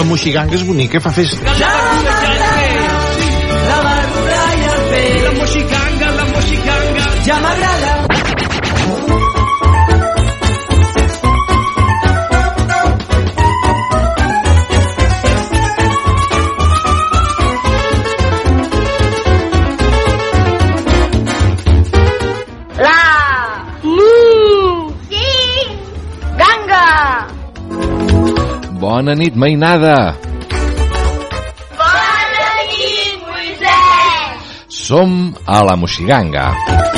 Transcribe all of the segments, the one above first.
moixiganga és bonica, fa festa. La verdura i el peix. La moixiganga, ja m'agrada. Bona nit, mainada! Bona nit, Moisès! Som a la Moixiganga.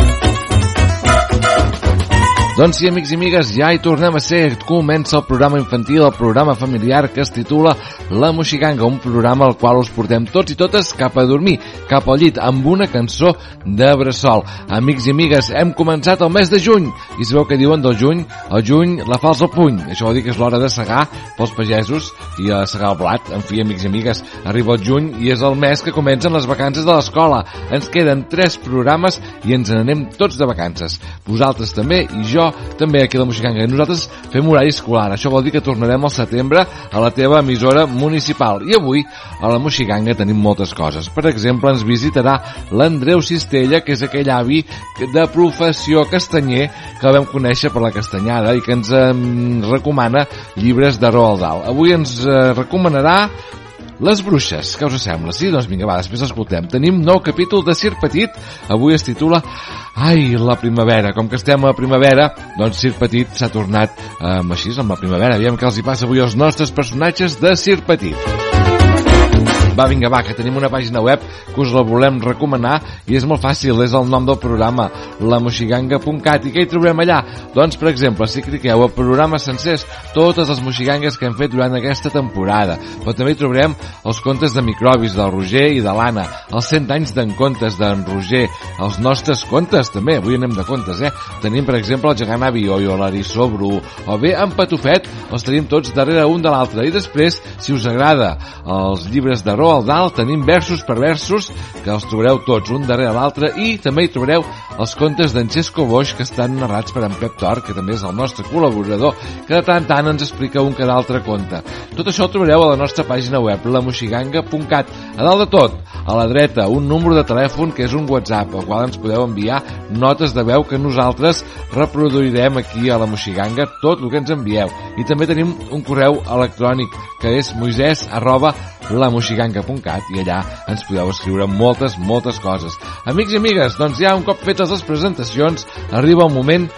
Doncs sí, amics i amigues, ja hi tornem a ser. Comença el programa infantil, el programa familiar que es titula La Moixiganga, un programa al qual us portem tots i totes cap a dormir, cap al llit, amb una cançó de bressol. Amics i amigues, hem començat el mes de juny, i sabeu què diuen del juny? El juny la falç al puny. Això vol dir que és l'hora de segar pels pagesos i a segar el blat. En fi, amics i amigues, arriba el juny i és el mes que comencen les vacances de l'escola. Ens queden 3 programes i ens n'anem tots de vacances. Vosaltres també i jo també aquí a la Moixiganga. Nosaltres fem horari escolar. Això vol dir que tornarem al setembre a la teva emissora municipal. I avui a la Moixiganga tenim moltes coses. Per exemple, ens visitarà l'Andreu Cistella, que és aquell avi de professió castanyer que el vam conèixer per la castanyada i que ens recomana llibres de Roald Dahl. Avui ens recomanarà Les Bruixes. Què us sembla? Sí? Doncs vinga, va, després l'escoltem. Tenim nou capítol de Circ Petit. Avui es titula Ai, la primavera. Com que estem a primavera, doncs Circ Petit s'ha tornat així, amb la primavera. Aviam què els hi passa avui als nostres personatges de Circ Petit. Va, vinga, va, que tenim una pàgina web que us la volem recomanar i és molt fàcil, és el nom del programa, lamoixiganga.cat. I què hi trobem allà? Doncs, per exemple, si cliqueu a programes sencers, totes les moixigangues que hem fet durant aquesta temporada. Però també hi trobarem els contes de microbis del Roger i de l'Anna, els 100 anys d'en contes d'en Roger, els nostres contes també, avui anem de contes, Tenim, per exemple, el gegant Abioio, l'Arissó Bru, o bé en Patufet, els tenim tots darrere un de l'altre. I després, si us agrada els llibres de Roald Dahl, tenim versos per versos, que els trobareu tots un darrere l'altre, i també hi trobareu els contes d'en Xesco Boix, que estan narrats per en Pep Tor, que també és el nostre col·laborador, que de tant en tant ens explica un que d'altre conte. Tot això ho trobareu a la nostra pàgina web, lamoixiganga.cat. A dalt de tot, a la dreta, un número de telèfon que és un WhatsApp, al qual ens podeu enviar notes de veu que nosaltres reproduirem aquí a la Moixiganga, tot el que ens envieu. I també tenim un correu electrònic, que és moises@lamoixiganga.cat, i allà ens podeu escriure moltes coses. Amics i amigues, doncs ja un cop fetes les presentacions, arriba el moment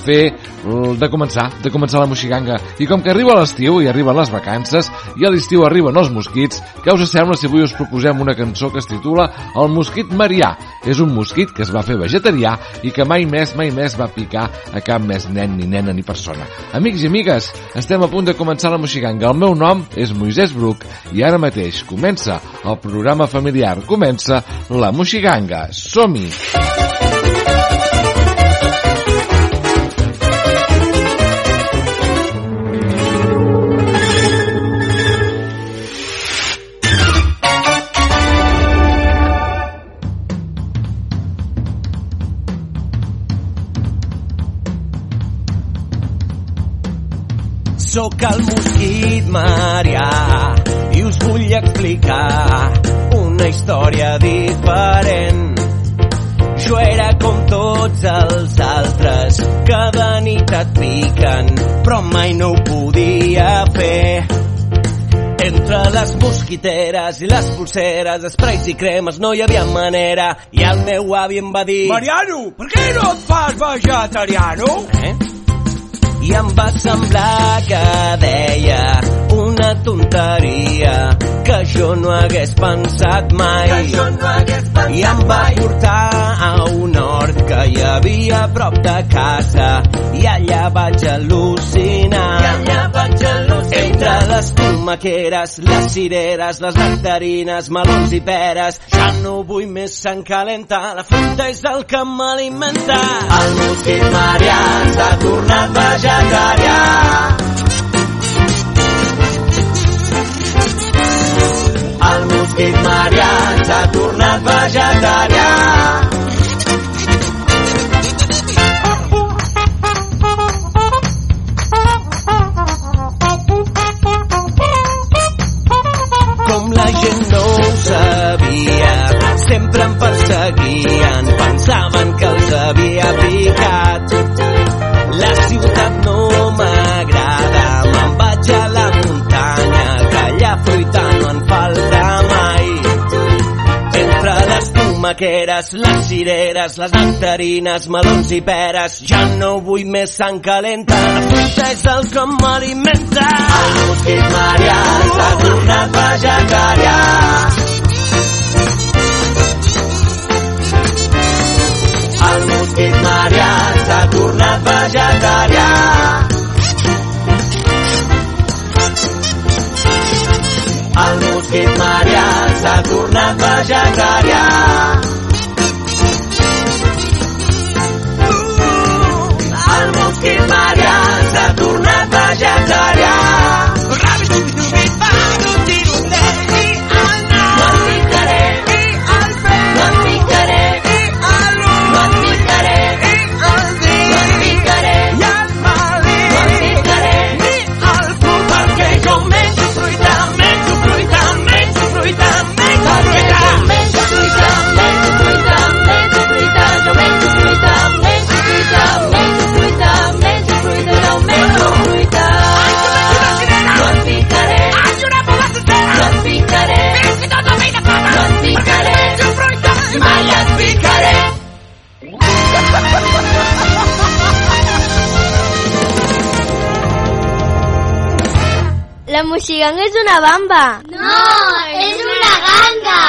de començar la Moixiganga. I com que arriba l'estiu i arriben les vacances, i a l'estiu arriben els mosquits, què us sembla si avui us proposem una cançó que es titula El mosquit marià? És un mosquit que es va fer vegetarià i que mai més va picar a cap més nen, ni nena, ni persona. Amics i amigues, estem a punt de començar la Moixiganga. El meu nom és Moisès Bruc i ara mateix comença el programa familiar, comença la Moixiganga. Som-hi! Sóc el mosquit marià i us vull explicar una història diferent. Jo era com tots els altres, cada nit et piquen, però mai no ho podia fer. Entre les mosquiteres i les polseres, esprais i cremes no hi havia manera, i el meu avi em va dir: Mariano, per què no et fas vegetariano? I em va semblar que deia una tonteria que jo no hagués pensat mai. I em va portar a un hort que hi havia a prop de casa, i allà vaig al·lucinar. Entre les tomaqueres, les cireres, les nectarines, melons i peres, ja no vull més sang calenta, la fruita és el que m'alimenta. El mosquit marià s'ha tornat vegetarià. El mosquit marià s'ha tornat vegetarià. maqueres, les cireres, les nectarines, melons i peres. Ja no vull més sang calenta, la fruita és el que m'alimenta. El mosquit marià s'ha tornat vegetarià. El mosquit marià s'ha tornat vegetarià. El mosquit marià s'ha tornat vegetarià. El mosquit marià s'ha tornat vegetarià. No em picaré, no em picaré, no em picaré, no em picaré, no em picaré, perquè jo menjo fruita, menjo fruita, menjo fruita, menjo fruita, menjo fruita, menjo fruita, menjo fruita, jo menjo fruita, menjo fruita, menjo fruita, menjo fruita, jo menjo fruita. No em picaré, no em picaré, no em picaré, mai et picaré. La moixiganga és una bamba. No, és una ganga.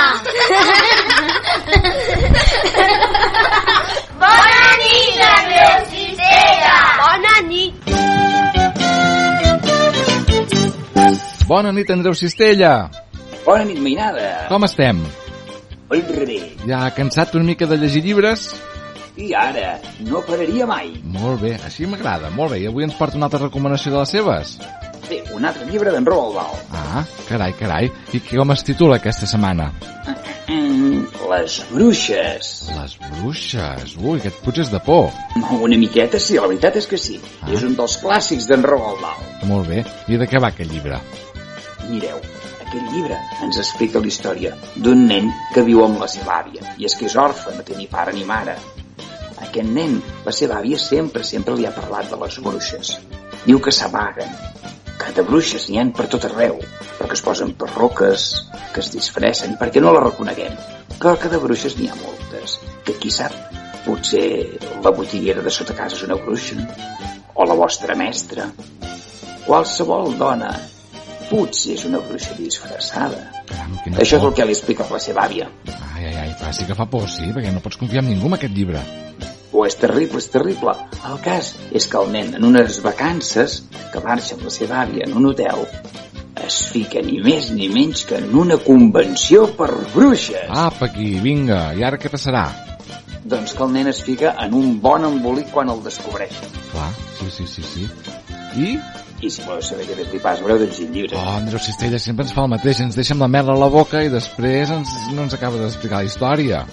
Bona nit, Andreu Cistella. Bona nit. Bona nit, Andreu Cistella. Bona nit, mainada. Com estem? Oi, rebé. Ja cansat una mica de llegir llibres? I ara, no pararia mai. Molt bé, així m'agrada, molt bé. I avui ens porta una altra recomanació de les seves? Bé, un altre llibre d'en Roald Dahl. Ah, carai, carai. I com es titula aquesta setmana? Les bruixes. Les bruixes. Ui, aquest potser és de por. Una miqueta sí, la veritat és que sí. És un dels clàssics d'en Roald Dahl. Molt bé. I de què va aquest llibre? Mireu, aquest llibre ens explica la història d'un nen que viu amb la seva àvia. I és que és orfe, no té ni pare ni mare. Aquest nen, la seva àvia sempre li ha parlat de les bruixes. Diu que s'amaguen, que de bruixes n'hi ha per tot arreu, però que es posen perruques, que es disfressen, perquè no la reconeguem. Però que de bruixes n'hi ha moltes, que qui sap, potser la botiguera de sota casa és una bruixa, o la vostra mestra. Qualsevol dona potser és una bruixa disfressada. Caram, això és el que li explica la seva àvia. Ai, sí que fa por, sí, perquè no pots confiar en ningú amb aquest llibre. Oh, és terrible, és terrible. El cas és que el nen, en unes vacances, que marxa amb la seva àvia en un hotel, es fica ni més ni menys que en una convenció per bruixes. Apa, aquí, vinga. I ara què passarà? Doncs que el nen es fica en un bon embolic quan el descobreixen. Clar, sí. I si voleu saber què més li passa, haureu de llegir el llibre. Oh, Andreu Cistella sempre ens fa el mateix. Ens deixa amb la mel a la boca i després no ens acaba d'explicar la història.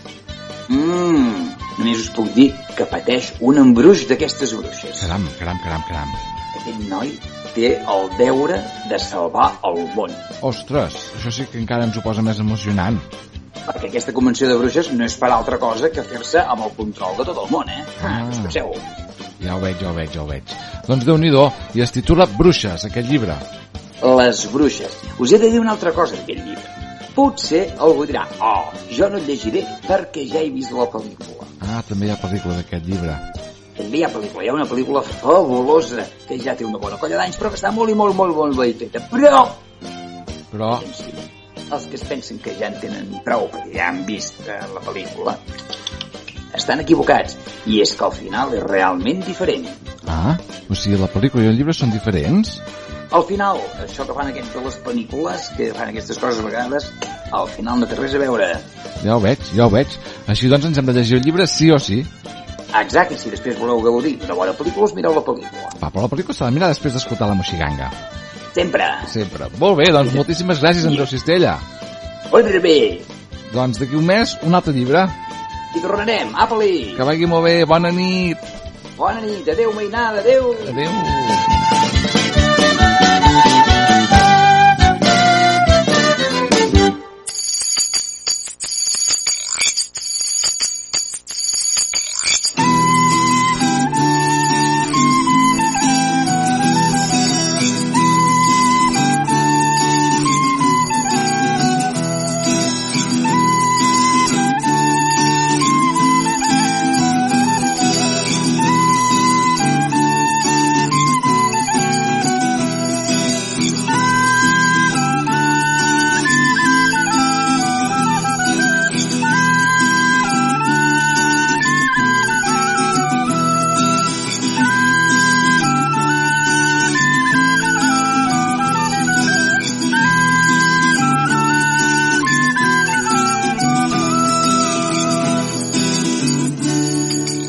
Només us puc dir que pateix un embruix d'aquestes bruixes. Caram. Aquest noi té el deure de salvar el món. Ostres, això sí que encara ens ho posa més emocionant. Perquè aquesta convenció de bruixes no és per altra cosa que fer-se amb el control de tot el món, Us penseu? Ja ho veig. Doncs Déu-n'hi-do, i es titula Bruixes, aquest llibre. Les bruixes. Us he de dir una altra cosa d'aquest llibre. Potser algú dirà, jo no el llegiré perquè ja he vist la pel·lícula. Ah, també hi ha pel·lícula d'aquest llibre. També hi ha pel·lícula, hi ha una pel·lícula fabulosa que ja té una bona colla d'anys, però que està molt ben feta. Però... els que es pensen que ja en tenen prou perquè ja han vist la pel·lícula estan equivocats, i és que al final és realment diferent. Ah, o sigui, la pel·lícula i el llibre són diferents? Al final, això que fan aquestes les pel·lícules, que fan aquestes coses a vegades, al final no té res a veure. Ja ho veig. Així doncs ens hem de llegir el llibre sí o sí. Exacte, si després voleu gaudir d'una bona pel·lícula, us mireu la pel·lícula. Va, però la pel·lícula s'ha de mirar després d'escoltar la moixiganga. Sempre. Molt bé, doncs moltíssimes gràcies, Andreu Cistella. Molt bé. Doncs d'aquí un mes, un altre llibre. I tornarem, apa-li. Que vagi molt bé, bona nit. Bona nit, adeu, mainada, adeu. Adeu.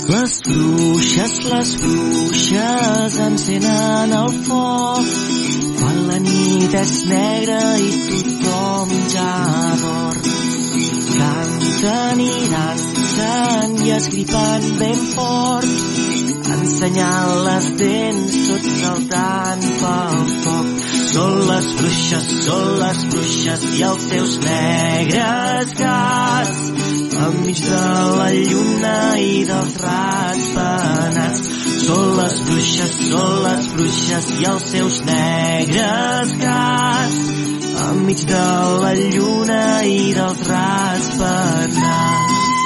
Les bruixes encenen el foc quan la nit és negra i tothom ja dorm. Canten i dansen i es gripen ben fort, ensenyant les dents tot saltant pel foc. Són les bruixes i els seus negres gats enmig de la lluna i dels rats penats. Són les bruixes i els seus negres gats enmig de la lluna i dels rats penats.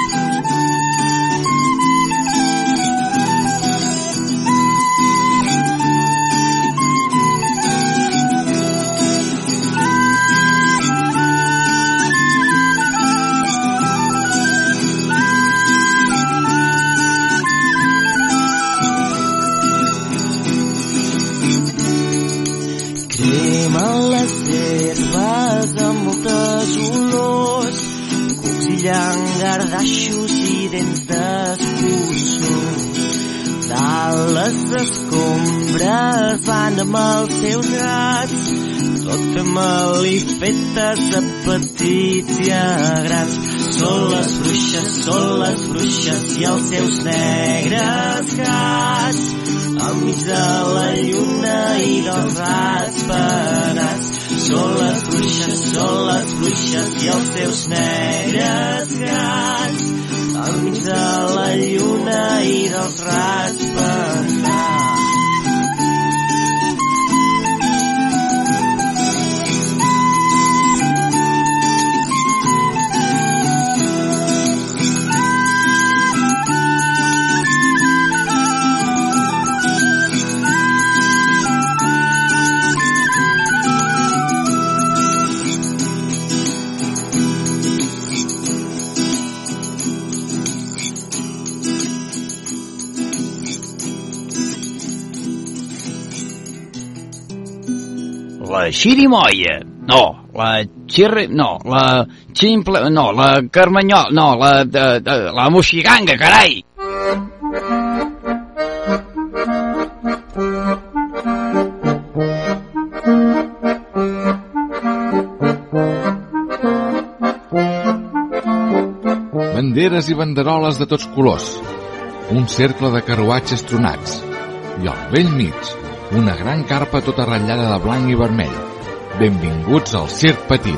Llangardaixos i dents d'escurçó. Dalt les escombres van amb els seus gats, tot fent malifetes a petits i a grans. Són les bruixes i els seus negres gats enmig de la lluna i dels rats penats. Són les bruixes i els seus negres gats enmig de la lluna i dels rats penats. La xirimoia, no, la xirri, no, la ximple, no, la carmanyol, no, la moxiganga, carai! Banderes i banderoles de tots colors, un cercle de carruatges tronats i al vell mig una gran carpa tota ratllada de blanc i vermell. Benvinguts al Circ Petit.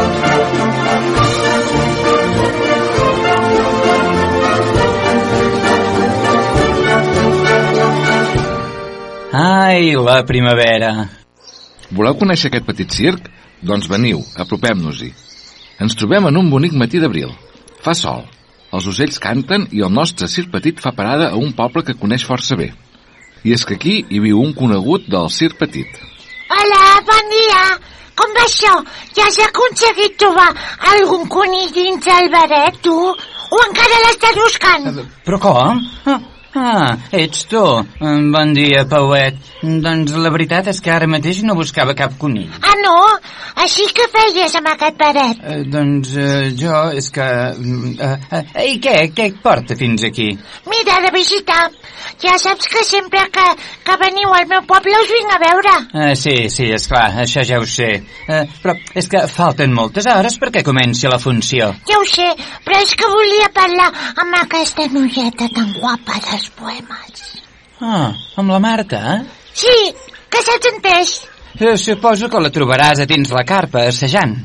Ai, la primavera. Voleu conèixer aquest petit circ? Doncs veniu, apropem-nos-hi. Ens trobem en un bonic matí d'abril. Fa sol, els ocells canten i el nostre Circ Petit fa parada a un poble que coneix força bé. I és que aquí hi viu un conegut del Circ Petit. Hola, bon dia. Com va això? Ja has aconseguit trobar algun conill dins el baret, tu? O encara l'estàs buscant? Però com? Ets tu. Bon dia, Pauet. Doncs la veritat és que ara mateix no buscava cap conill. Ah, no? Així que feies amb aquest baret? Jo és que... I què? Què et porta fins aquí? Mira, de visitar. Ja saps que sempre que veniu al meu poble us vinc a veure. Sí, esclar, això ja ho sé. Però és que falten moltes hores perquè comenci la funció. Ja ho sé, però és que volia parlar amb aquesta noieta tan guapa dels poemes. Amb la Marta, eh? Sí, que s'has entès. Suposo que la trobaràs a dins la carpa, assajant.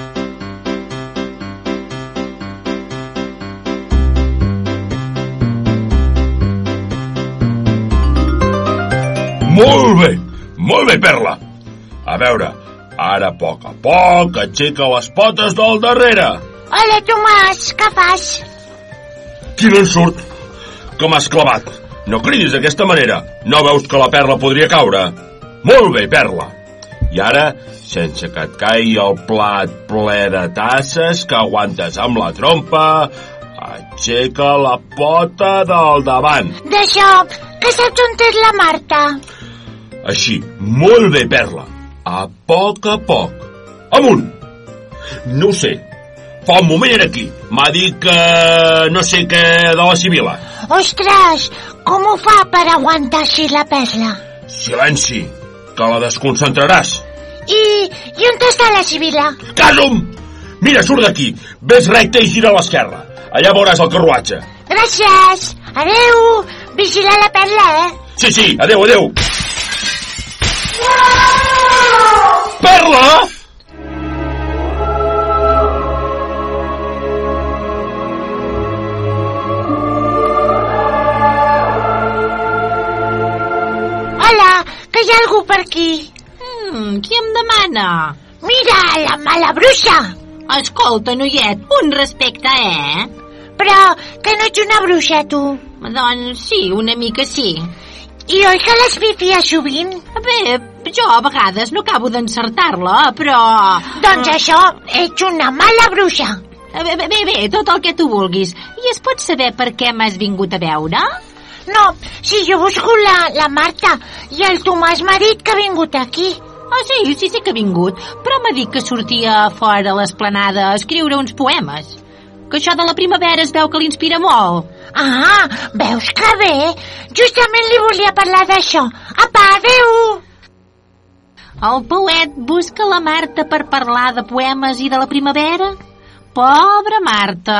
Molt bé, Perla. A veure, ara a poc aixeca les potes del darrere. Hola, Tomàs, què fas? Qui no en surt? Que m'has clavat. No cridis d'aquesta manera. No veus que la Perla podria caure? Molt bé, Perla. I ara, sense que et caigui el plat ple de tasses que aguantes amb la trompa, aixeca la pota del davant. D'això, que saps on és la Marta? Així, molt bé, Perla. A poc. Amunt! No ho sé. Fa un moment era aquí. M'ha dit que no sé què de la Sibila. Ostres, com ho fa per aguantar així la perla? Silenci, que la desconcentraràs. I on està la Sibila? Casum! Mira, surt d'aquí, ves recte i gira a l'esquerra. Allà veuràs el carruatge. Gràcies! Adeu! Vigila la perla, Sí, adeu, adeu! Perla! Hola, que hi ha algú per aquí? Qui em demana? Mira, la mala bruixa! Escolta, noiet, un respecte, Però que no ets una bruixa, tu. Doncs sí, una mica sí. I oi que les pifies sovint? Bé, jo a vegades no acabo d'encertar-la, però... Doncs això, ets una mala bruixa. Bé, tot el que tu vulguis. I es pot saber per què m'has vingut a veure? No, si jo busco la Marta i el Tomàs m'ha dit que ha vingut aquí. Ah, sí que ha vingut, però m'ha dit que sortia fora a l'esplanada a escriure uns poemes. Que això de la primavera es veu que l'inspira molt. Ah, veus que bé? Justament li volia parlar d'això. Apa, adeu! El poet busca la Marta per parlar de poemes i de la primavera? Pobra Marta.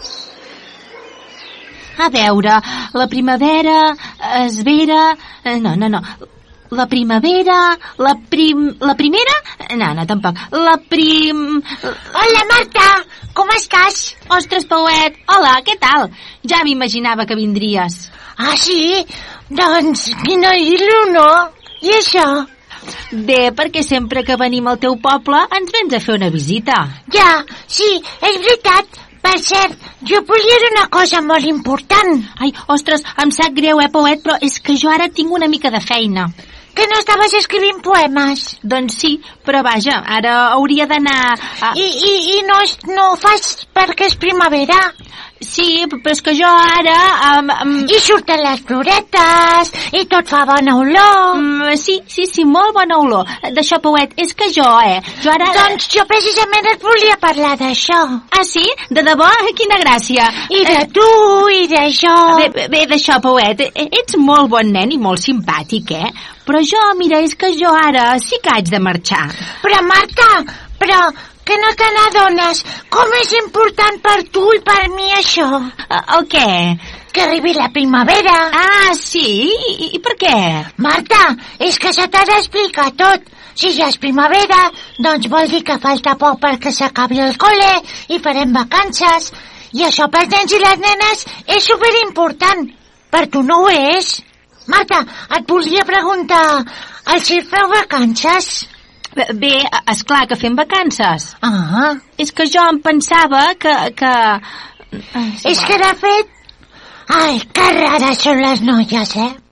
A veure, la primavera es vera... No. La primavera... La primera? No, tampoc. Hola, Marta! Com estàs? Ostres, Pauet! Hola, què tal? Ja m'imaginava que vindries. Ah, sí? Doncs quina il·lu, no? I això? Bé, perquè sempre que venim al teu poble ens vens a fer una visita. Ja, sí, és veritat. Per cert, jo volia dir una cosa molt important. Ai, ostres, em sap greu, Pauet, però és que jo ara tinc una mica de feina. Que no estaves escrivint poemes? Doncs sí, però vaja, ara hauria d'anar... I no ho fas perquè és primavera? Sí, però és que jo ara... I surten les floretes, i tot fa bona olor. Sí, molt bona olor. D'això, Pauet, és que jo ara... Doncs jo precisament et volia parlar d'això. Ah, sí? De debò? Quina gràcia. I de tu, i d'això. Bé, d'això, Pauet, ets molt bon nen i molt simpàtic, Però jo, mira, és que jo ara sí que haig de marxar. Però, Marta, que no te n'adones com és important per tu i per mi això? El què? Que arribi la primavera. Ah, sí? I per què? Marta, és que se t'ha d'explicar tot. Si ja és primavera, doncs vol dir que falta poc perquè s'acabi el col·le i farem vacances. I això pels nens i les nenes és superimportant. Per tu no ho és. Marta, et volia preguntar, al circ feu vacances? Bé, esclar que fem vacances. Ah. És que jo em pensava que... És que de fet... Ai, que rares són les noies,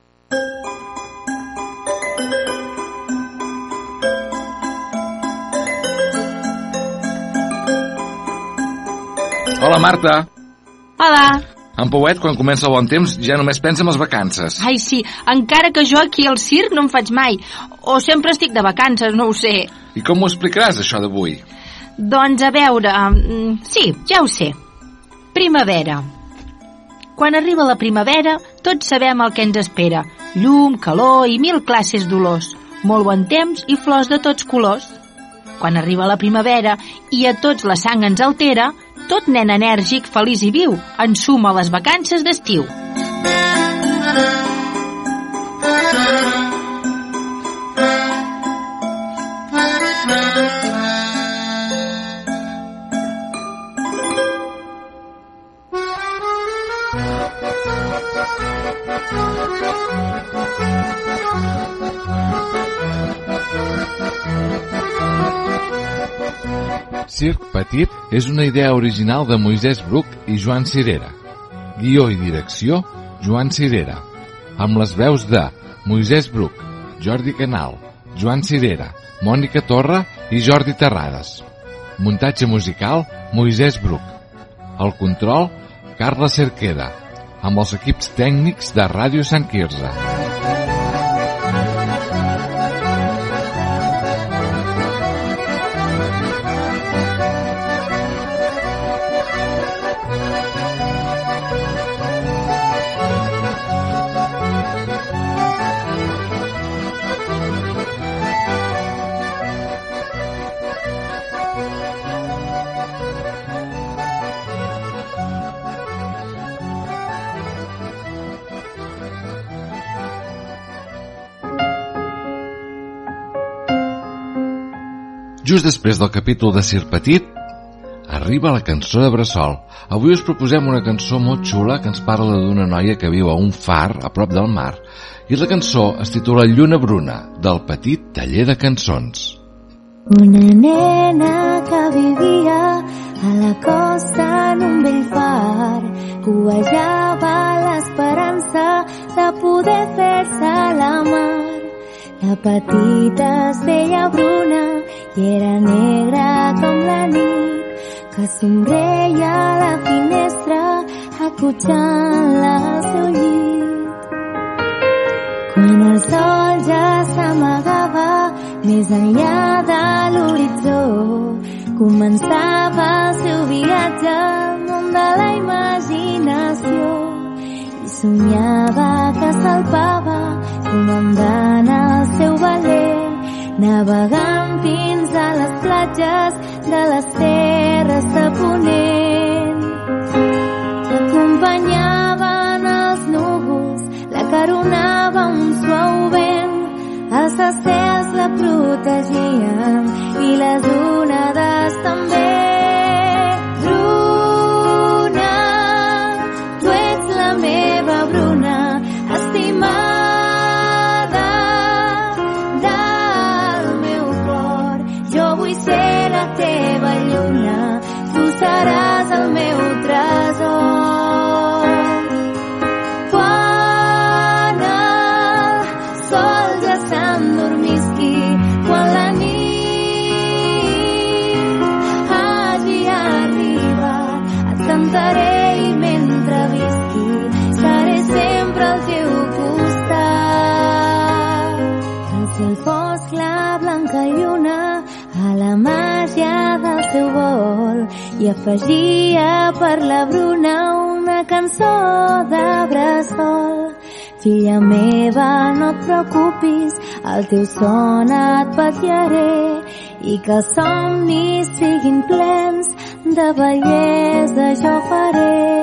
Hola, Marta. Hola. En Pauet, quan comença el bon temps, ja només pensa en les vacances. Ai, sí, encara que jo aquí al circ no en faig mai. O sempre estic de vacances, no ho sé. I com m'ho explicaràs, això d'avui? Doncs, a veure... sí, ja ho sé. Primavera. Quan arriba la primavera, tots sabem el que ens espera. Llum, calor i 1000 classes d'olors. Molt bon temps i flors de tots colors. Quan arriba la primavera i a tots la sang ens altera, tot nen enèrgic, feliç i viu, ensuma les vacances d'estiu. Circ Petit és una idea original de Moisès Bruc i Joan Cirera. Guió i direcció, Joan Cirera. Amb les veus de Moisès Bruc, Jordi Canal, Joan Cirera, Mònica Torra i Jordi Terrades. Muntatge musical, Moisès Bruc. El control, Carla Cerqueda. Amb els equips tècnics de Ràdio Sant Quirze. Just després del capítol de Sir Petit, arriba la cançó de Bressol. Avui us proposem una cançó molt xula que ens parla d'una noia que viu a un far a prop del mar. I la cançó es titula Lluna Bruna, del Petit Taller de Cançons. Una nena que vivia a la costa en un vell far, covejava l'esperança de poder fer-se a la mar. La petita es deia Bruna i era negra com la nit, que somreia a la finestra acotxant-la al seu llit. Quan el sol ja s'amagava més enllà de l'horitzó, començava el seu viatge al món de la imaginació i somiava que salpava comandant el seu veler, navegant fins a les platges de les terres de Ponent. L'acompanyaven els núvols, la caronava un suau vent, els estels la protegien i les onades també. Bruna, tu ets la meva Bruna, estimada del meu cor. Jo vull ser la teva lluna, tu seràs el meu tresor. Quan el sol ja s'endormisqui, quan la nit hagi arribat, et cantaré i mentre visqui seré sempre al teu costat. El cel fosc, la blanca lluna, a la màgia del seu vol, i afegia per la Bruna una cançó de bressol. Filla meva, no et preocupis, el teu son et vetllaré i que els somnis siguin plens de bellesa jo faré.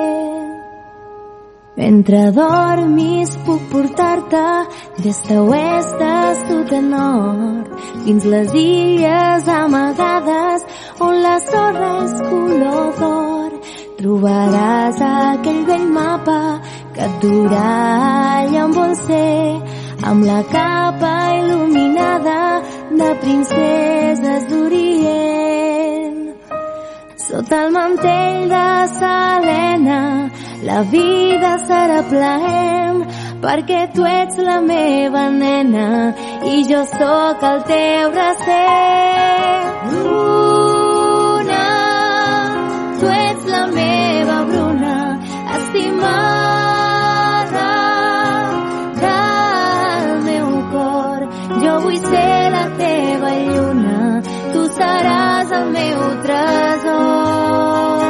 Mentre dormis puc portar-te des d'oest a sud a nord, fins les illes amagades on la sorra és color d'or. Trobaràs aquell vell mapa que et durà allà on vol ser, amb la capa il·luminada de princeses d'Orient. Sota el mantell de Selena la vida serà plaent, perquè tu ets la meva nena i jo sóc el teu recer. Bruna, tu ets la meva Bruna, estimada del meu cor. Jo vull ser la teva lluna, tu seràs el meu tresor.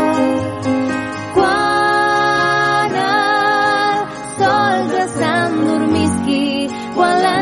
Quan el sol ja s'endormisqui, quan la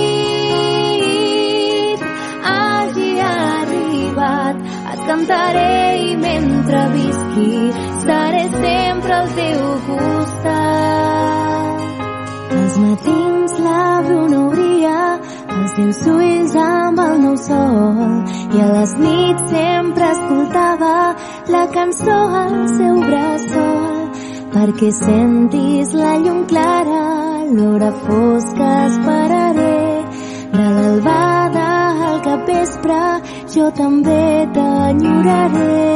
nit hagi arribat, et cantaré i mentre visqui seré sempre al teu costat. Als matins la Bruna obria els seus ulls amb el nou sol i a les nits sempre escoltava la cançó al seu bressol, perquè sentis la llum clara, l'hora fosca esperaré. De l'albada al capvespre jo també t'enyoraré.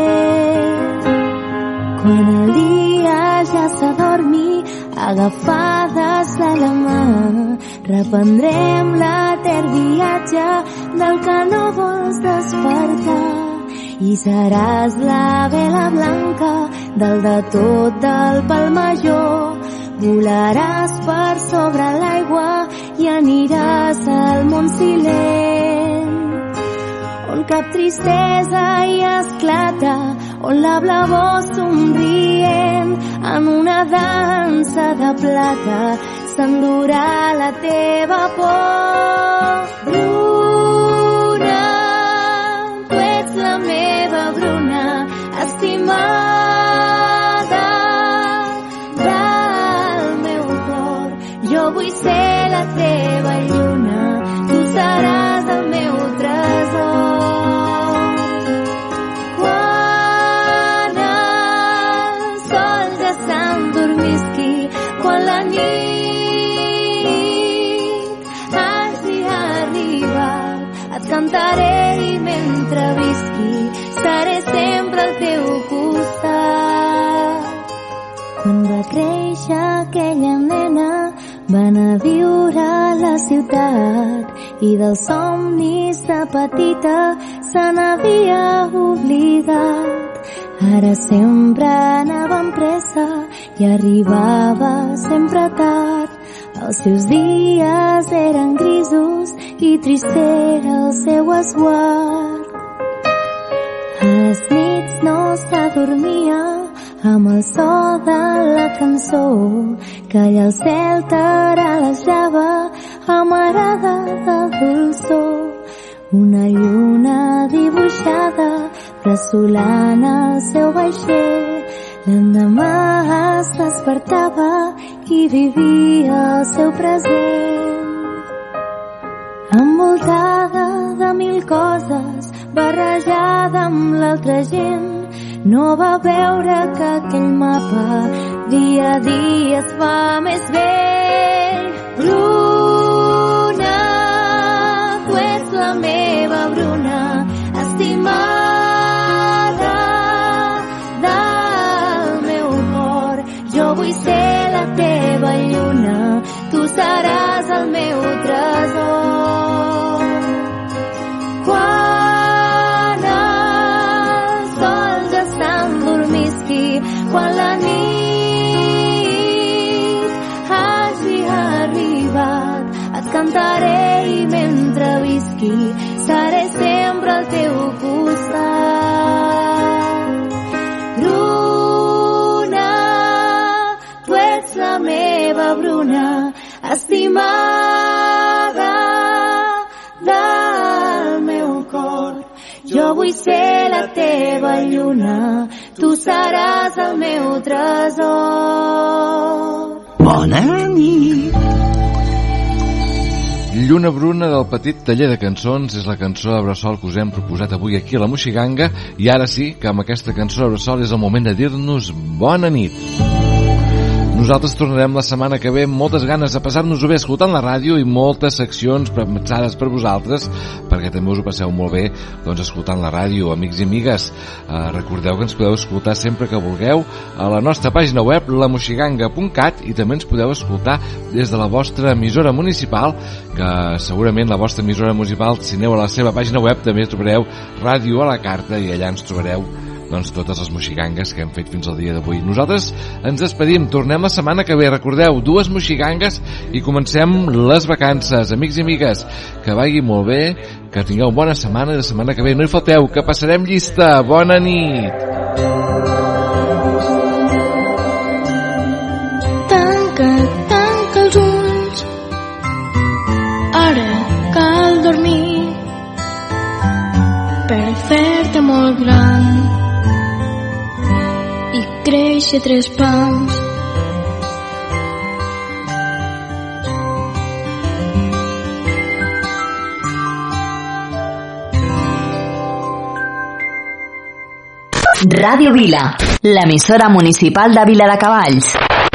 Quan el dia ja s'adormi, agafades de la mà, reprendrem l'etern viatge del que no vols despertar. I seràs la vela blanca del de tot del Palmajor. Volaràs per sobre l'aigua i aniràs al món silent, on cap tristesa hi esclata, on la blavor somrient en una dansa de plata s'endurà la teva por. Bruna, tu ets la meva Bruna, estimada del meu cor. Jo vull ser la teva lluna, tu seràs el meu tresor. cantaré i mentre visqui seré sempre al teu costat. Quan va créixer aquella nena va anar a viure a la ciutat i dels somnis de petita se n'havia oblidat. Ara sempre anava amb pressa i arribava sempre tard. Els seus dies eren grisos i trist era el seu esguard. A les nits no s'adormia amb el so de la cançó que allà al cel taral·lejava amarada de dolçor. Una lluna dibuixada bressolant el seu vaixell. L'endemà es despertava i vivia el seu present. Envoltada de mil coses, barrejada amb l'altra gent, no va veure que aquell mapa dia a dia es fa més vell. Bruna, tu ets la meva Bruna, estimada del meu cor. Jo vull ser la teva lluna, tu seràs el meu tresor. Quan el sol ja està endormisqui, quan la nit hagi arribat, et cantaré i mentre visqui seré sempre al teu costat. Bruna, tu ets la meva Bruna, estimada del meu cor. Jo vull ser la teva lluna, tu seràs el meu tresor. Bona nit. Lluna Bruna del petit taller de cançons és la cançó de bressol que us hem proposat avui aquí a la Moixiganga, i ara sí que amb aquesta cançó de bressol és el moment de dir-nos bona nit. Nosaltres tornarem la setmana que ve amb moltes ganes de passar-nos-ho bé escoltant la ràdio i moltes seccions pensades per vosaltres, perquè també us ho passeu molt bé doncs, escoltant la ràdio, amics i amigues. Recordeu que ens podeu escoltar sempre que vulgueu a la nostra pàgina web lamoxiganga.cat, i també ens podeu escoltar des de la vostra emissora municipal, que segurament la vostra emissora municipal, si aneu a la seva pàgina web, també trobareu Ràdio a la Carta, i allà ens trobareu doncs totes les moxigangues que hem fet fins al dia d'avui. Nosaltres ens despedim, tornem la setmana que ve. Recordeu, 2 moxigangues i comencem les vacances. Amics i amigues, que vagi molt bé, que tingueu bona setmana, i la setmana que ve no hi falteu, que passarem llista. Bona nit. Tanca els ulls, ara cal dormir per fer-te molt gran i créixer 3 pams. Ràdio Vila, l'emissora municipal de Viladecavalls.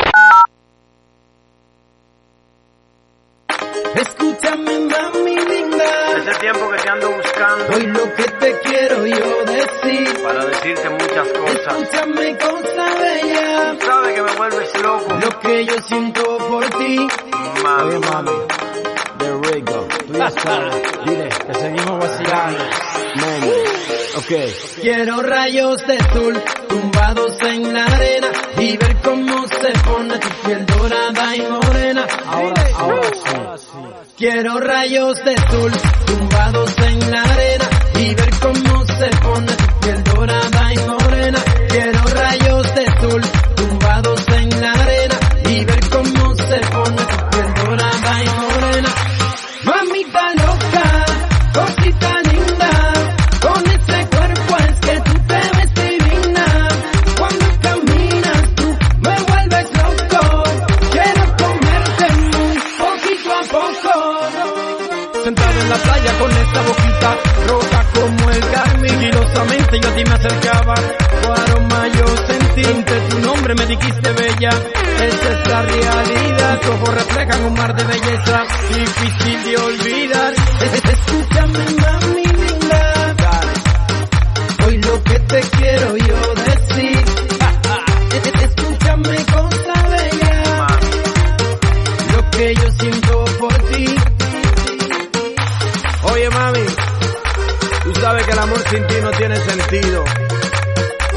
Escúchame, mami linda. Hace tiempo que te ando buscando. Hoy lo que te quiero yo decir. Para decirte muchas cosas. Escúchame, cosa bella. Tú sabes que me vuelves loco. Lo que yo siento por ti. Mami. Oye, mami. There we go. Tú ya sabes. Dile, que seguimos vacilando. Okay. Quiero rayos de sol tumbados en la arena y ver cómo se pone tu piel dorada y morena. Ahora sí. Quiero rayos de sol tumbados en la arena y ver cómo se pone tu piel dorada y morena. Quiero rayos de sol tumbados en la arena y ver cómo se pone tu piel dorada y morena. Mamita loca, cosita linda, con ese cuerpo es que tú te ves divina. Cuando caminas tú me vuelves loco. Quiero comerte muy poquito a poco. Sentado en la playa con esta boquita roja como el carmín, sigilosamente yo a ti me acercaba. Tu aroma yo sentí, entre tu nombre me dijiste bella. Esa es la realidad, tus ojos reflejan un mar de belleza difícil de olvidar. Escúchame, mami.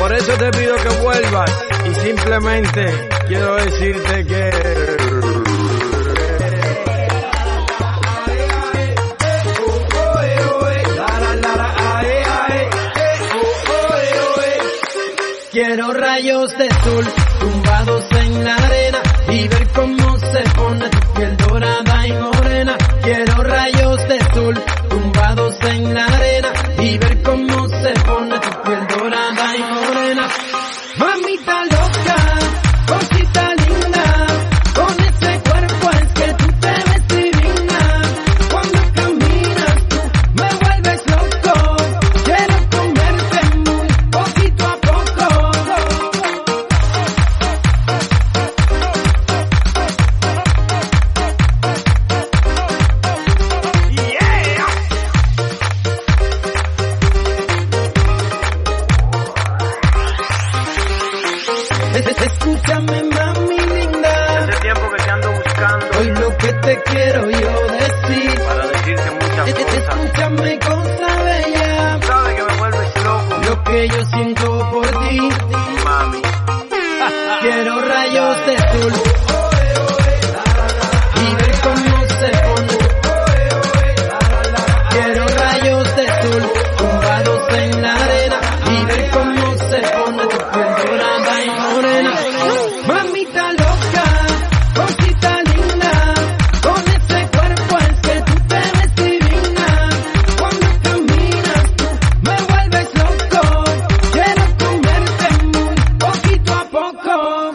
Por eso te pido que vuelvas y simplemente quiero decirte que... Quiero rayos de sol tumbados en la arena y ver cómo se pone tu piel dorada y morena. Quiero rayos de sol tumbados en la arena y ver cómo se pone tu piel dorada y morena. Mamita loca, cosita linda, con ese cuerpo es que tú te ves divina. Cuando caminas tú me vuelves loco, quiero comerte muy poquito a poco. Escúchame, mami linda. Hace tiempo que te ando buscando. Hoy lo que te quiero yo decir. Para decirte muchas cosas. Escúchame, cosa bella. Sabes que me vuelves loco. Lo que yo siento por ti, mami. Quiero rayos de sol y ver cómo se pone. Quiero rayos de sol tumbados en la arena y ver cómo se pone tu piel dorada y morena. Mamita loca, cosita linda, con ese cuerpo es que tú te ves divina. Cuando caminas tú me vuelves loco, quiero comerte muy poquito a poco.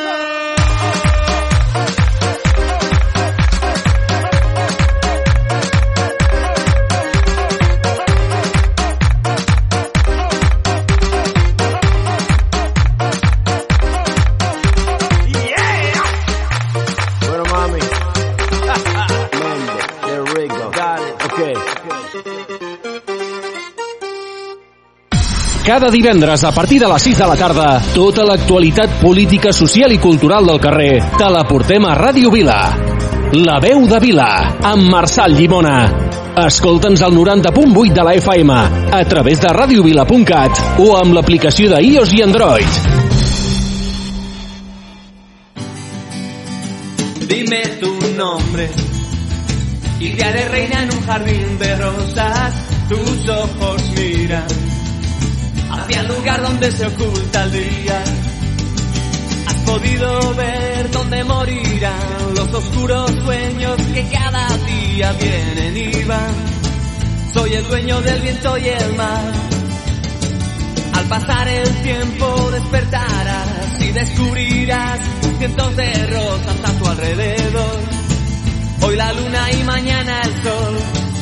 Bueno, mami. There we go. Got it. Okay. Cada divendres a partir de les 6 de la tarda, tota l'actualitat política, social i cultural del carrer te la portem a Ràdio Vila. La veu de Vila, amb Marçal Llimona. Escolta'ns al 90.8 de la FM, a través de radiovila.cat o amb l'aplicació de iOS i Android. Dime tu nombre y te haré reina en un jardín de rosas. Tus ojos miran hacia el lugar donde se oculta el día. Has podido ver dónde morirán los oscuros sueños que cada día vienen y van. Soy el dueño del viento y el mar. Al pasar el tiempo despertarás y descubrirás cientos de rosas a tu alrededor. Hoy la luna y mañana el sol.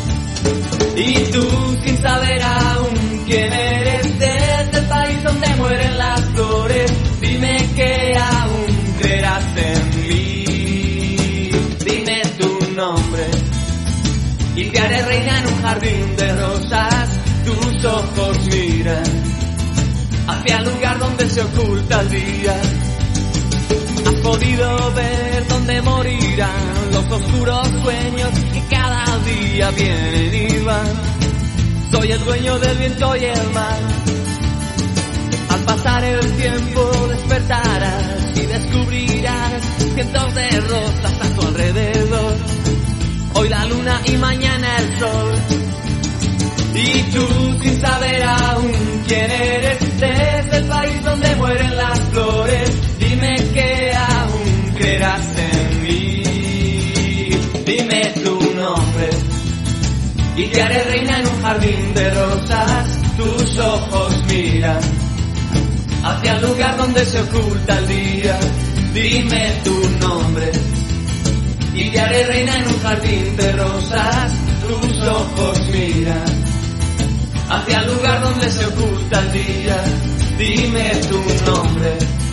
Y tú, sin saber aún quién eres, desde el país donde mueren las flores, dime que aún creerás en mí. Dime tu nombre y te haré reina en un jardín de rosas. Tus ojos miran hacia el lugar donde se oculta el día. Has podido ver dónde morirán los oscuros sueños que cada día vienen y van. Soy el dueño del viento y el mar. Al pasar el tiempo despertarás y descubrirás cientos de rosas a tu alrededor. Hoy la luna y mañana el sol. Y tú, sin saber aún quién eres, desde el país donde mueren las flores, dime que aún creerás en mí. Dime tu nombre y te haré reina en un jardín de rosas. Tus ojos miran hacia el lugar donde se oculta el día. Dime tu nombre y te haré reina en un jardín de rosas. Tus ojos miran hacia el lugar donde se oculta el día. Dime tu nombre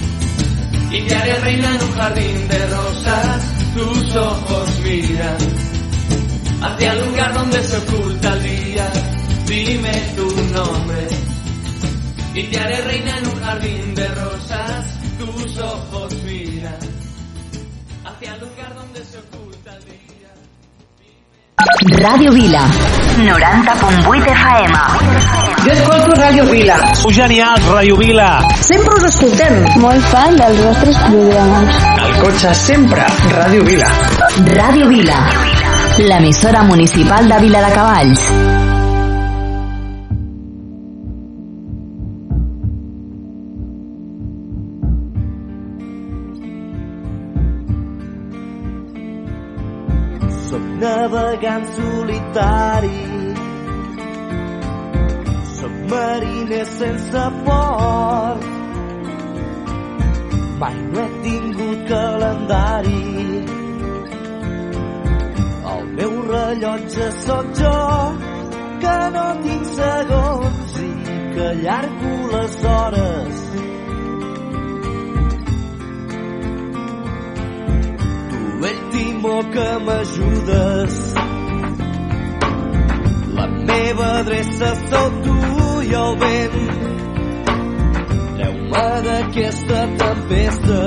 y te haré reina en un jardín de rosas. Tus ojos miran hacia el lugar donde se oculta el día. Dime tu nombre y te haré reina en un jardín de rosas. Tus ojos miran hacia el lugar donde se oculta el día. Ràdio Vila, 90.8 FM. Jo escolto Ràdio Vila. Sou genials, Ràdio Vila. Sempre us escoltem. Molt fan dels vostres programes. Al cotxe sempre, Ràdio Vila. Ràdio Vila, l'emissora municipal de Viladecavalls. Soc navegant solitari, soc mariner sense port, mai no he tingut calendari, el meu rellotge sóc jo, que no tinc segons i que allargo les hores. Vell timó que m'ajudes, la meva adreça sou tu i el vent. Treu-me d'aquesta tempesta,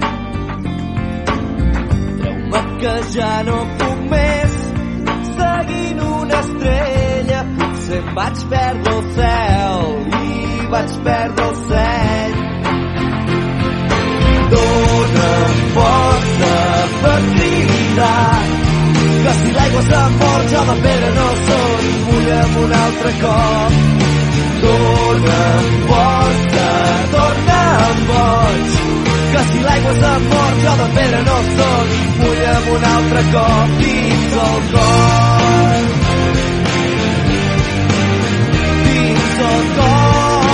treu-me que ja no puc més, seguint una estrella. Potser em vaig perdre el cel i vaig perdre el seny. Dóna'm força per cridar, que si l'aigua se'n mort jo de pedra no soc, mulla'm un altre cop. Dóna'm força, torna'm boig, que si l'aigua se'n mort jo de pedra no soc, mulla'm un altre cop dins el cor, dins el cor.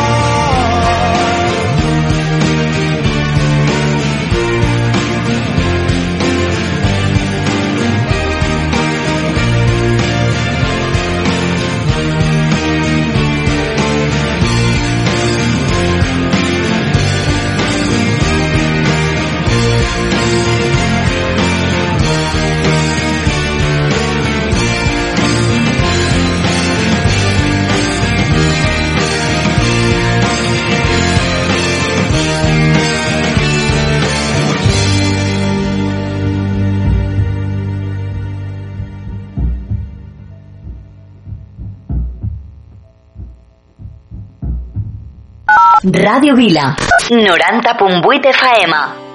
Ràdio Vila, 90.8 FM.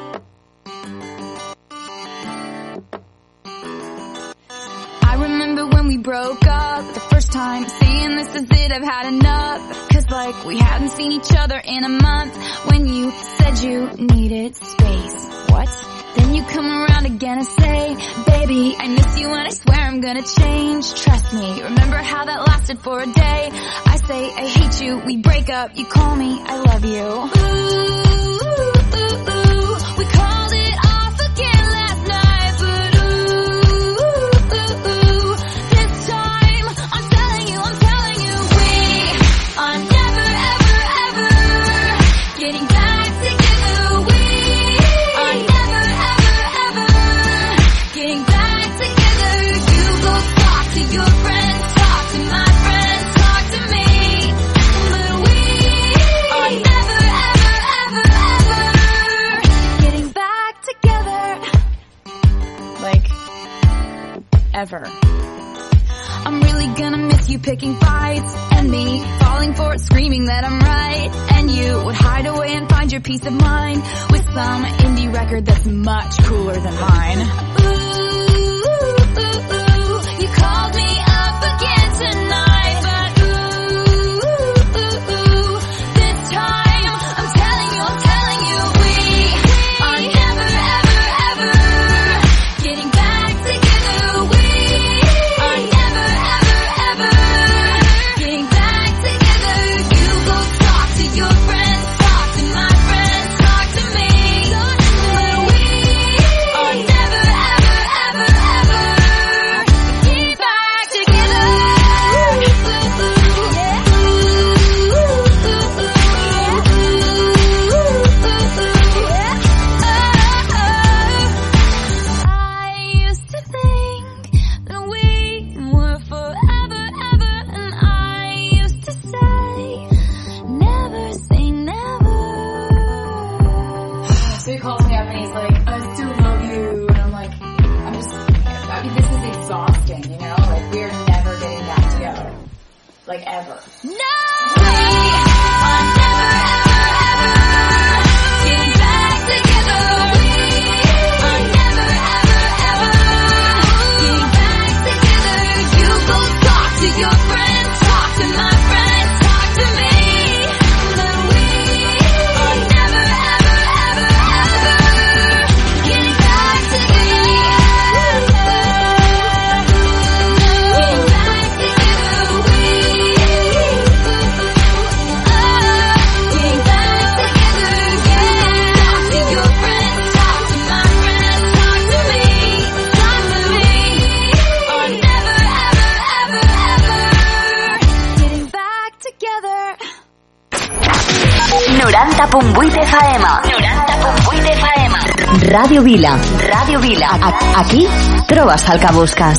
I remember when we broke up the first time, saying this is it, I've had enough. Cause like we hadn't seen each other in a month, when you said you needed space. What? Then you come around again and say, baby, I miss you and I swear I'm gonna change. Trust me, remember how that lasted for a day? I say I hate you, we break up, you call me, I love you. Ooh, ooh, ooh, we called it off again last night, but ooh, ooh, ooh, this time I'm telling you, we are never, ever, ever getting back together. We are never, ever, ever getting back together. You go talk to your friends, talk to my friends, talk to me, but we are never, ever, ever, ever getting back together. Like, ever. I'm really gonna miss you picking fights, and me falling for it, screaming that I'm right, and you would hide away and find your peace of mind with some indie record that's much cooler than mine. Ooh, ooh, ooh, you called me up again tonight, but ooh, ooh, ooh, this time I'm telling you, we are never, ever, ever getting back together. We are never, ever, ever getting back together. You go talk to your friends, talk to my friends, talk to me, but we are never, ever, like ever. No! We are never, ever, ever getting back together. We are never, ever, ever getting back together. You go talk to your friends, talk to my friends, talk to me. But we are never, ever, ever, ever getting back together. Getting back together. We getting back together. Yeah. Talk to your friends, talk to my friends, talk to me. Talk to me. Are never, ever, ever getting back together. 90.8 FM. 90.8 FM. Ràdio Vila. Ràdio Vila. Aquí trobes el que busques.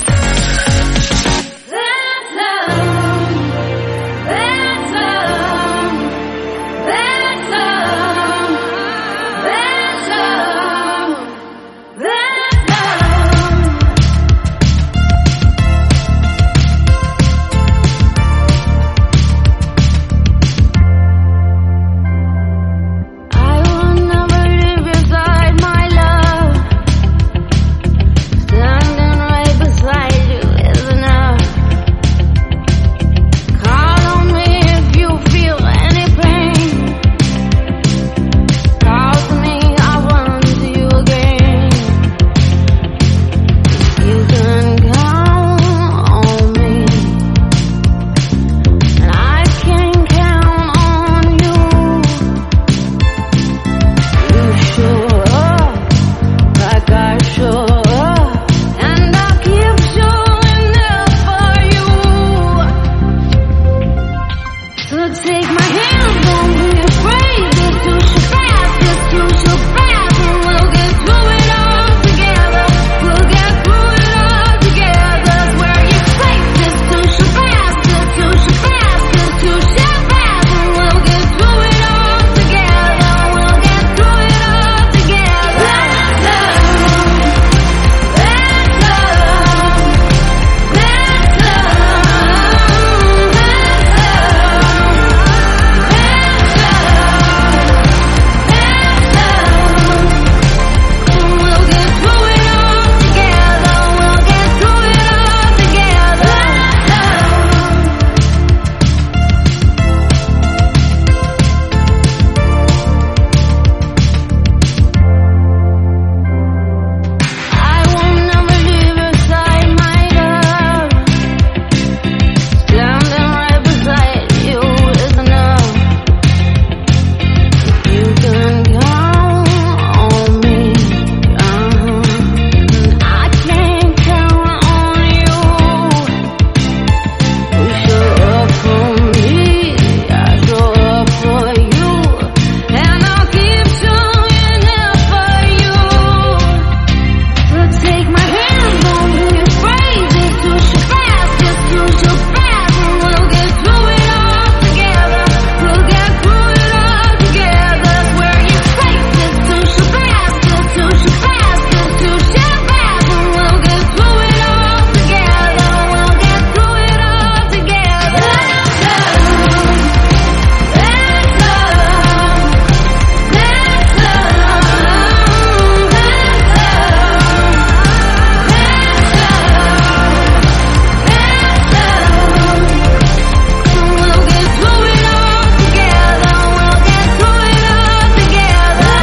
I will never live beside my love. Standing right beside you is enough. Call on me if you feel any pain. Call to me, I'll run to you again. You can count on me, and I can count on you. You show up like I show up, and I'll keep showing up for you. So take my hand, don't be afraid. Just too so fast, just too so fast, and we'll get through it all together. We'll get through it all together. Where you safe, just too so fast, just too so fast, just too so fast, and we'll get through it all together. We'll get through it all together. That's love. That's love. That's love. We'll get through it all together. We'll get through it all together. I will never leave beside my love. Standing right beside you is enough. You can count on me, and I can count on you. You show up for me, I show up for you, and I'll keep showing up for you. So take my hand, don't be afraid. Just too so fast, just too so fast, and we'll get through it all together. We'll get through it all together. Where you safe, just too so fast, just too so fast, just too so fast, and we'll get through it all together. We'll get through it all together. That's love. That's love. That's We'll get through it all together. We'll get through it all together.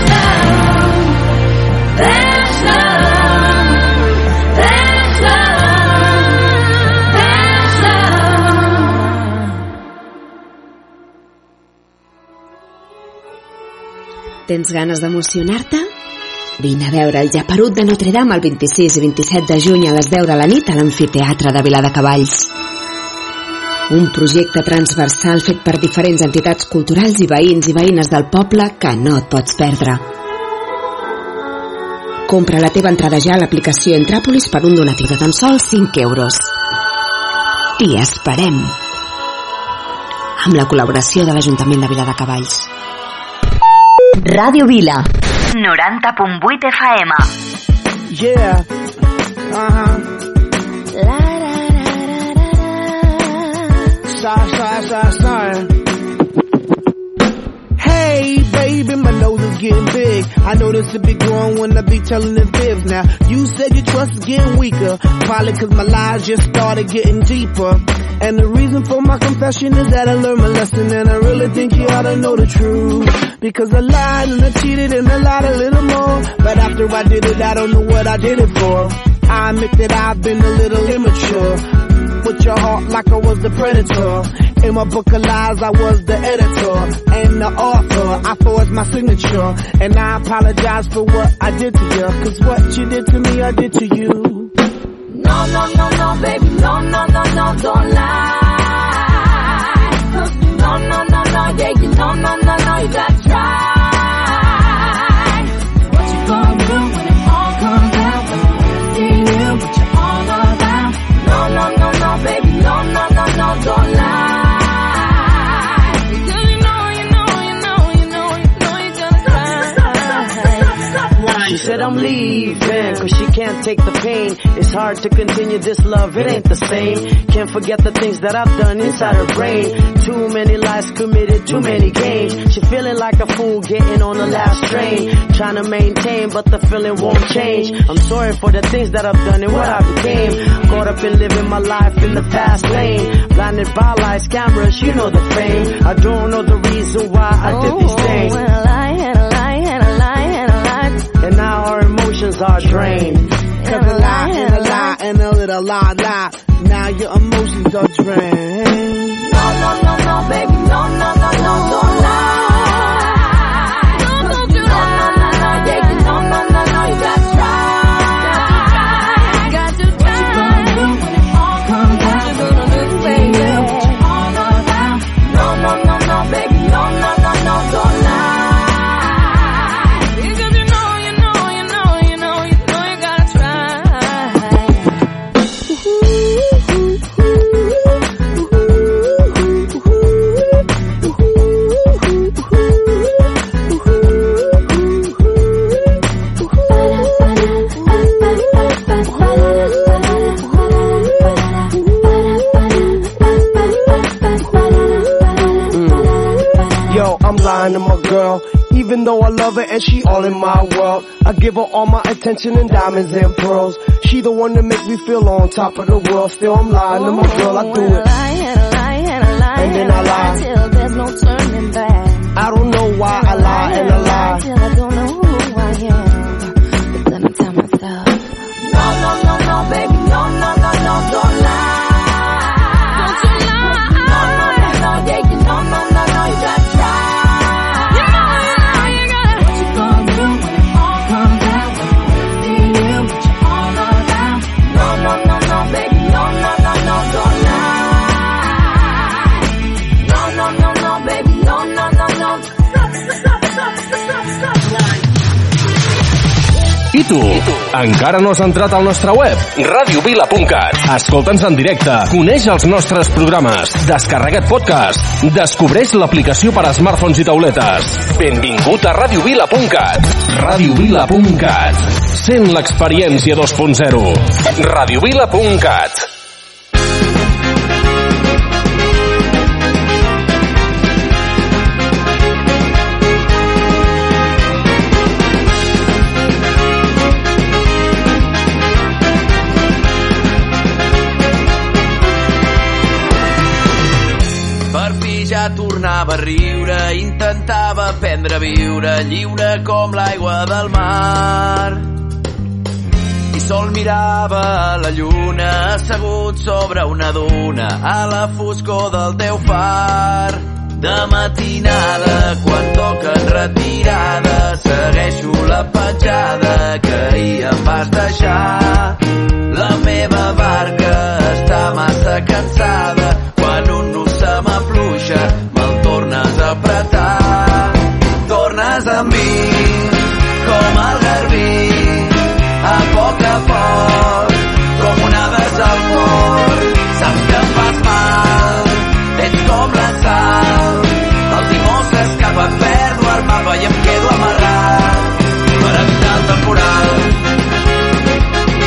That's love. That's love. That's love. Tens ganes d'emocionar-te? Vine a veure el Japerut de Notre Dame el 26 i 27 de juny a les 10 de la nit a l'Amfiteatre de Viladecavalls. Un projecte transversal fet per diferents entitats culturals i veïns i veïnes del poble que no et pots perdre. Compra la teva entrada ja a l'aplicació Entràpolis per un donatiu de tan sols 5 euros. T'hi esperem. Amb la col·laboració de l'Ajuntament de Viladecavalls. Ràdio Vila. 90.8 FM. Yeah. Sorry. Hey, baby, my nose is getting big. I notice it be growing when I be telling the fibs. Now, you said your trust is getting weaker. Probably cause my lies just started getting deeper. And the reason for my confession is that I learned my lesson. And I really think you ought to know the truth. Because I lied and I cheated and I lied a little more. But after I did it, I don't know what I did it for. I admit that I've been a little immature. With your heart like I was the predator. In my book of lies, I was the editor and the author. I forged my signature, and I apologize for what I did to you. Cause what you did to me, I did to you. No, no, no, no, baby, no, no, no, no, don't lie. No, no, no, no, yeah, you no, no, no, no, you gotta try. What you gonna do when it all comes out? When you see you, what you all about? No, no, no, no, baby, no, no, no, no, don't lie. Because you know you're gonna cry. She said I'm leaving, cause she can't take the pain. It's hard to continue this love, it ain't the same. Can't forget the things that I've done inside her brain. Too many lies committed, too many games. She feeling like a fool getting on the last train. Trying to maintain, but the feeling won't change. I'm sorry for the things that I've done and what I became. Caught up in living my life in the fast lane. Blinded by lights, cameras, you know the fame. I don't know the reason why I did these things. And a lie, and a lie, and a lie, and a lie. And now our emotions are drained. Cause a lie, and a lie, and a little lie. Now your emotions are drained. No, no, no, no, baby, no, no, no, no, don't lie. Don't you lie. No, no, no, no, yeah, you no, no, no, no, you gotta try. Got to try. What you gonna do when it all comes out? What you gonna do, baby? What you all about? No, no, no, no, baby, no, no, no, no, don't lie. Because you know you gotta try. Yo, I'm lying to my girl. Even though I love her and she all in my world, I give her all my attention and diamonds and pearls. She the one that makes me feel on top of the world. Still I'm lying to my girl, I do it. And then I lie till there's no turning back. I don't know why I lie and I lie till I don't know who I am. But then I tell myself, no, no, no, no, baby, no, no, no, no, don't lie. Don't you lie. No, no, no, no, yeah, you no, no, no, no, you gotta try. You gotta. What you gonna do when it all comes out? When you see you, what you all about? No, no, no, no, baby, no, no, no, no, don't lie. No, no, no, no, baby, no, no, no, no. I tu? Encara no has entrat al nostre web? radiovila.cat. Escolta'ns en directe, coneix els nostres programes, descarrega't podcast, descobreix l'aplicació per a smartphones i tauletes. Benvingut a radiovila.cat. radiovila.cat. Sent l'experiència 2.0. radiovila.cat. Ja tornava a riure, intentava aprendre a viure lliure com l'aigua del mar. I sol mirava la lluna assegut sobre una duna a la foscor del teu far. De matinada, quan toquen retirada, segueixo la petjada que ahir em vas deixar. La meva barca està massa cansada, quan un nus se m'afluixa me'l tornes a apretar. Tornes amb mi com el garbí, a poc, com onades al port. Saps que em fas mal, ets com la sal, el timó s'escapa, perdo el mapa i em quedo amarrat per evitar el temporal.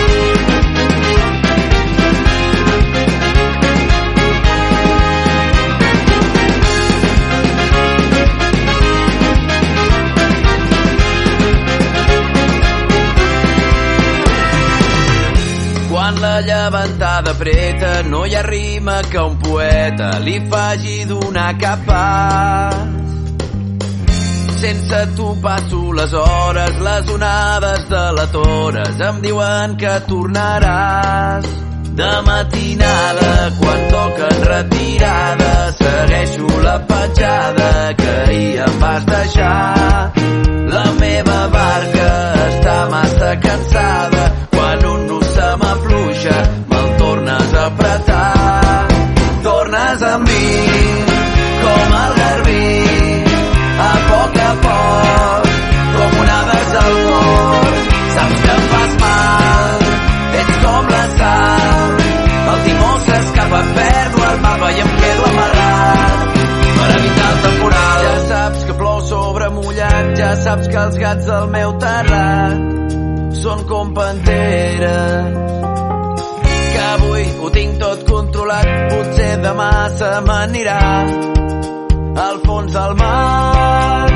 la llevantada preta, no hi ha rima que un poeta li faci donar cap pas. Sense tu passo les hores, les onades delatores em diuen que tornaràs. De matinada, quan toquen retirada, segueixo la petjada que ahir em vas deixar. La meva barca està massa cansada, quan un nus se m'afluixa me'l tornes a apretar. Tornes amb mi, com el garbí, a poc, com onades al cor. Saps que em fas mal, ets com la sal, el timó s'escapa, perdo el mapa i em quedo amarrat per evitar el temporal. Ja saps que plou sobre mullat, ja saps que els gats del meu terrat són com panteres, que avui ho tinc tot controlat, potser demà se m'anirà al fons del mar.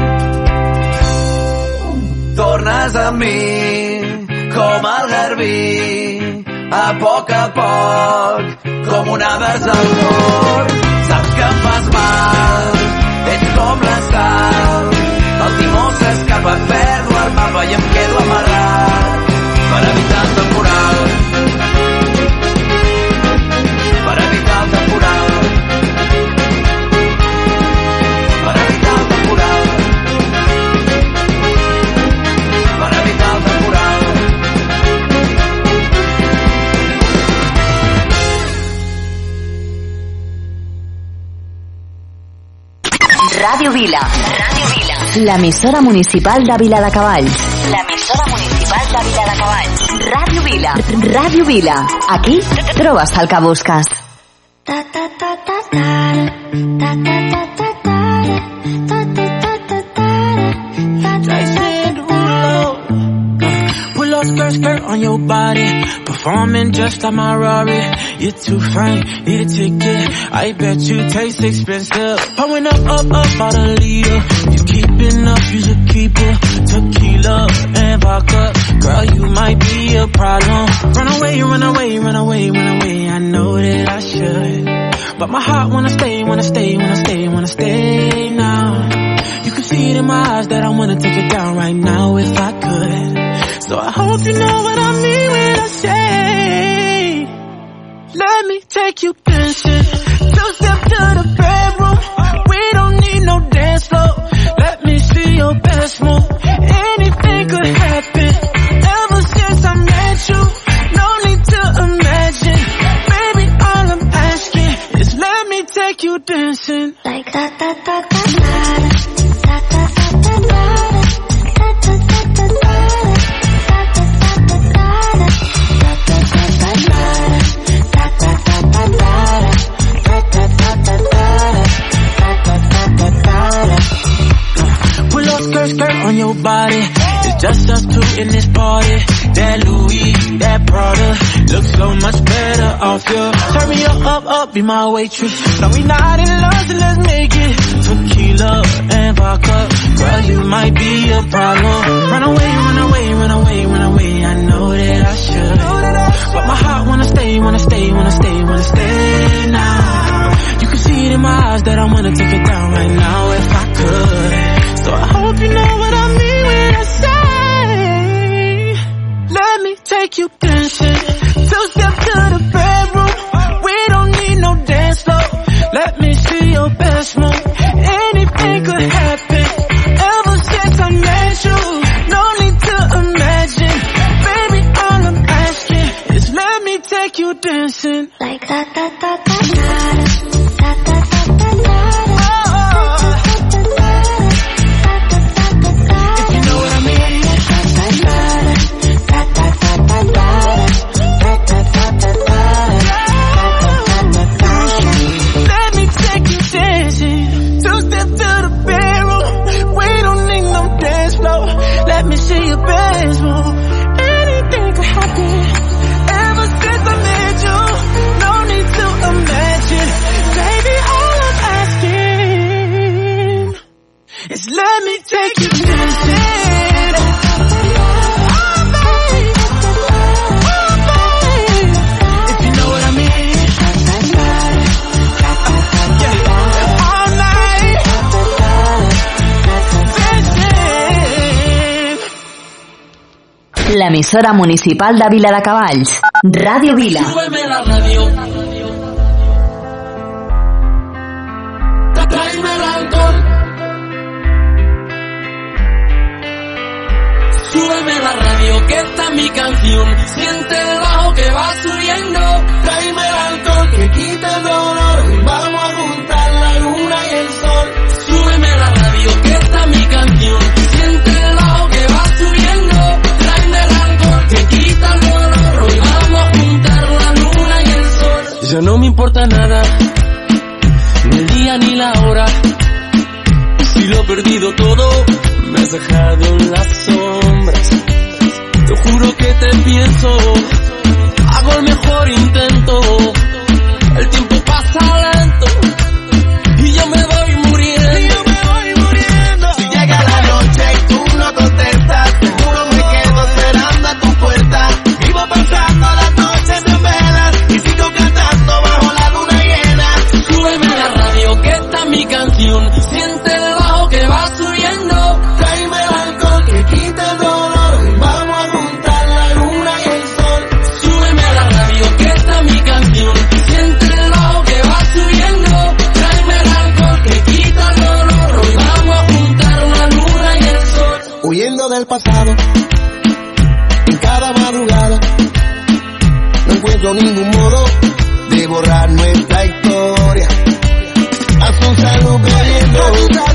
Tornes amb mi, com el garbí, a poc, com onades al cor. Saps que em fas mal, ets com la sal, el timó s'escapa, perdo el mapa i em quedo amarrat per evitar el temporal. Per evitar el temporal. Ràdio Vila. L'emissora municipal de Viladecavalls. L'emissora municipal de Viladecavalls. Ràdio Vila. Ràdio Vila. Aquí trobes el que busques. Skirt on your body, performing just like my Rari. You're too fine, need a ticket. I bet you taste expensive. Pouring up all the leader. You keeping up, you should keep it. Tequila and vodka, girl, you might be a problem. Run away, run away, run away, run away. I know that I should, but my heart wanna stay, wanna stay, wanna stay, wanna stay now. You can see it in my eyes that I wanna take it down right now if I could. So I hope you know what I mean when I say, let me take you dancing. Two-step to the bedroom. We don't need no dance floor. Let me see your best move. Anything could happen. Ever since I met you, no need to imagine. Baby, all I'm asking is let me take you dancing. Like that, that, that, that, that. Skirt on your body, it's just us two in this party. That Louis, that Prada, looks so much better off you. Turn me up, be my waitress. No, we not in love, so let's make it. Tequila and vodka, girl, you might be a problem. Run away, run away, run away, run away. I know that I should, but my heart wanna stay, wanna stay, wanna stay, wanna stay now. You can see it in my eyes that I wanna take it down right now if I could. So I hope you know what I mean when I say, let me take you dancing. Two-step to the bedroom. We don't need no dance floor. Let me see your best move. Anything could happen. Ever since I met you, no need to imagine. Baby, all I'm asking is let me take you dancing. Like that, that, that, that, that, that, that, that, that, that. Let me see your best move. Anything could happen. Ever since I met you, no need to imagine. Baby, all I'm asking is let me take you dancing. Oh, baby. Oh, baby. l'emissora municipal de Viladecavalls. Ràdio Vila. Súbeme la radio. Tráeme el alcohol. Súbeme la radio, que esta es mi canción. Siente el bajo que va subiendo. Tráeme el alcohol que quita el dolor. Vamos a juntar la luna y el sol. Súbeme la radio, que esta es mi canción. Siente el bajo que va subiendo. Tráeme el alcohol que quita el dolor. Hoy vamos a juntar la luna y el sol. Ya no me importa nada, ni el día ni la hora. Si lo he perdido todo, me has dejado en las sombras. Te juro que te pienso, hago el mejor intento. El tiempo pasa lento y yo me voy muriendo. Si llega la noche y tú no contestas, seguro me quedo esperando a tu puerta. Vivo pensando las noches en velas y sigo cantando bajo la luna llena. Súbeme la radio, que esta es mi canción. Siente el bajo que va subiendo. Tráeme el alcohol que quita el dolor. Vamos a juntar la luna y el sol. Súbeme la radio, que esta es mi canción. Siente el bajo que va subiendo. Tráeme el alcohol que quita el dolor. Hoy vamos a juntar la luna y el sol. Huyendo del pasado, en cada madrugada, no encuentro ningún modo de borrar nuestra historia. Haz un saludo bebiendo.